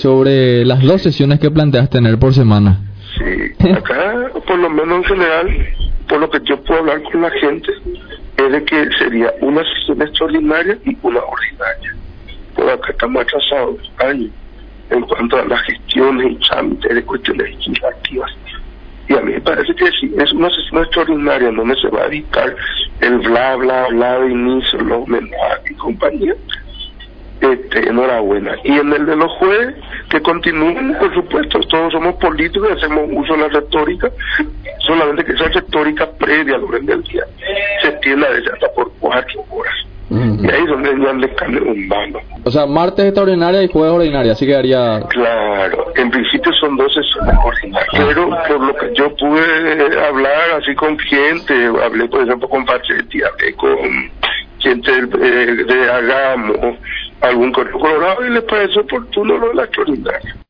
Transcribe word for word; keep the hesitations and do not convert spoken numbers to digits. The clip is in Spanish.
sobre las dos sesiones que planteas tener por semana. Sí, acá, por lo menos en general, por lo que yo puedo hablar con la gente, es de que sería una sesión extraordinaria y una ordinaria. Por acá estamos atrasados años en cuanto a las gestiones y trámites de cuestiones legislativas. Y a mí me parece que si es una sesión extraordinaria donde se va a evitar el bla, bla, bla de inicio, los mensajes y compañía, este, enhorabuena. Y en el de los jueves, que continúen, por supuesto, todos somos políticos y hacemos uso de la retórica, solamente que esa retórica previa al orden del día se extiende a veces hasta por cuatro horas. Mm. Y ahí es donde ya le cambia un mano. O sea, martes extraordinaria y jueves ordinaria, así quedaría... Claro, en principio son dos sesiones ordinarias, ah. pero por lo que yo pude hablar así con gente, hablé por ejemplo con Pachetti, hablé con gente de, de Agamo, algún correo colorado, y les parece oportuno lo de la extraordinaria.